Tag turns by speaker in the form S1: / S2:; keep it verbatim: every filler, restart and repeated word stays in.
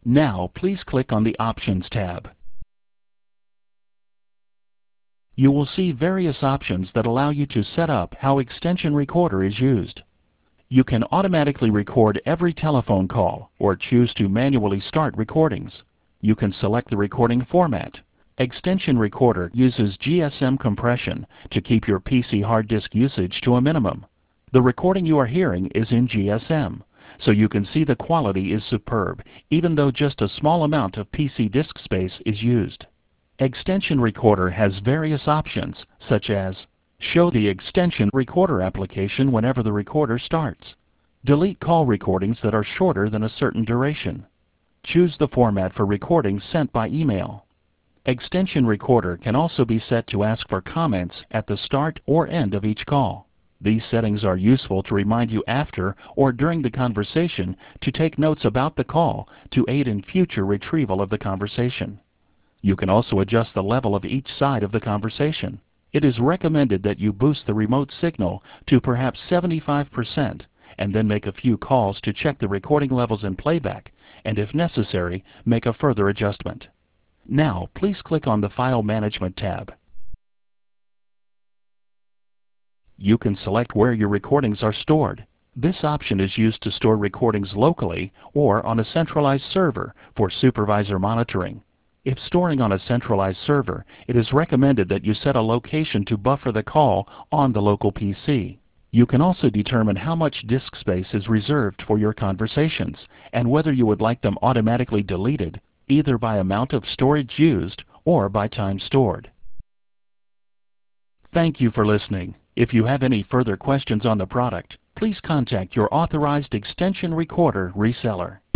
S1: Now, please click on the Options tab. You will see various options that allow you to set up how Extension Recorder is used. You can automatically record every telephone call or choose to manually start recordings. You can select the recording format. Extension Recorder uses G S M compression to keep your P C hard disk usage to a minimum. The recording you are hearing is in G S M, so you can see the quality is superb, even though just a small amount of P C disk space is used. Extension Recorder has various options, such as show the Extension Recorder application whenever the recorder starts, delete call recordings that are shorter than a certain duration, choose the format for recordings sent by email. Extension Recorder can also be set to ask for comments at the start or end of each call. These settings are useful to remind you after or during the conversation to take notes about the call to aid in future retrieval of the conversation. You can also adjust the level of each side of the conversation. It is recommended that you boost the remote signal to perhaps seventy-five percent and then make a few calls to check the recording levels in playback and, if necessary, make a further adjustment. Now, please click on the File Management tab. You can select where your recordings are stored. This option is used to store recordings locally or on a centralized server for supervisor monitoring. If storing on a centralized server, it is recommended that you set a location to buffer the call on the local P C. You can also determine how much disk space is reserved for your conversations and whether you would like them automatically deleted, either by amount of storage used or by time stored. Thank you for listening. If you have any further questions on the product, please contact your authorized Extension Recorder reseller.